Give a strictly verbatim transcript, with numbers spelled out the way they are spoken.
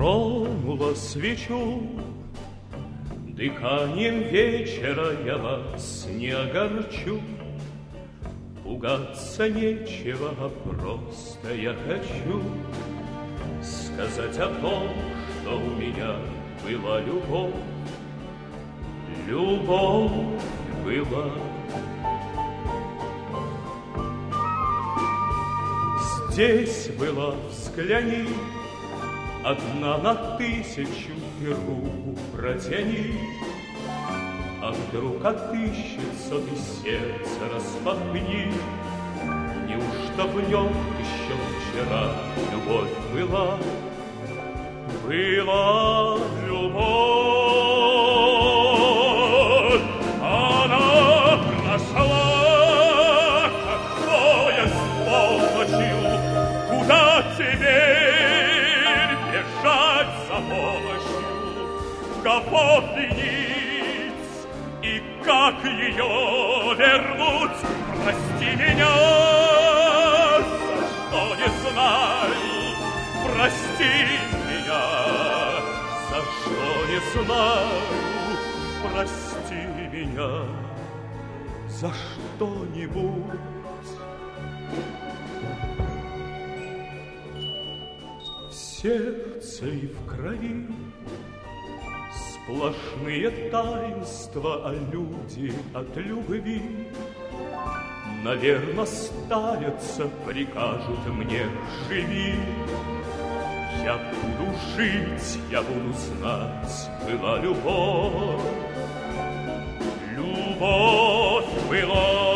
тронула свечу. Дыханием вечера я вас не огорчу. Пугаться нечего, а просто я хочу сказать о том, что у меня была любовь. Любовь была. Здесь была, взгляни, одна на тысячу, и руку протяни. А вдруг отыщется, ты сердце распахни. Неужто в нем еще вчера любовь была? Была любовь, она прошла, как поезд полночью. Куда теперь бежать за помощью? Капот ниц, и как ее вернуть? Прости меня, за что не знаю. Прости меня, за что не знаю. Прости меня за что-нибудь. В сердце и в крови сплошные таинства, а люди от любви. Наверно, старятся, прикажут мне живи. Я буду жить, я буду знать, была любовь. Любовь была.